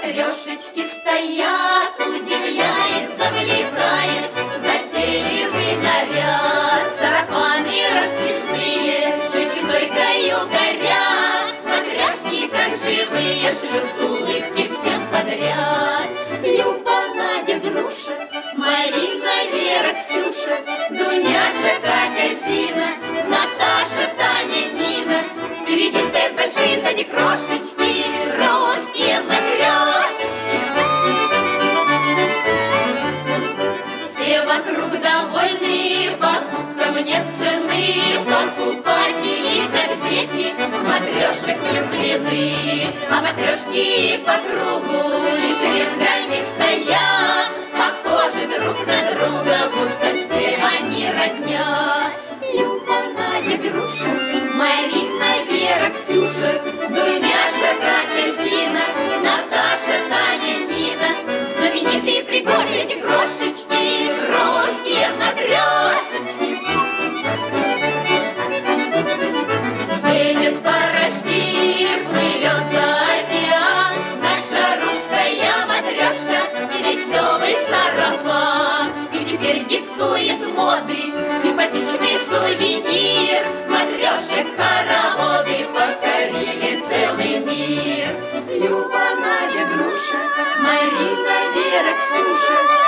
матрешечки стоят, удивляет, завлекает затейливый наряд. Сарафаны расписные, шишки зойкою горят, матряшки, как живые, шлют улыбки всем подряд. Люба, Надя, Груша, Марина, Вера, Ксюша, Дуняша, Катя, Зина, Наташа, Таня, Нина. Впереди стоят большие, сзади крошечки, русские матрешечки. Все вокруг довольны, покупкам нет цены, покупатели, как дети, матрешек влюблены. А матрешки по кругу лишь рядами стоят, похожи друг на друга, будто все они родня. Люба, Надя, Груша, Марина, Вера, Ксюша, Дуняша, Катя, Зина, Наташа, Таня, Нина. Знаменитые, пригожие эти крошечки, русские матрешечки. Едет по России, плывет за океан наша русская матрешка и веселый сарафан. И теперь диктует моды симпатичный сувенир. Матрешек хороводы покорили целый мир. Люба, Надя, Груша, Марина, Вера, Ксюша,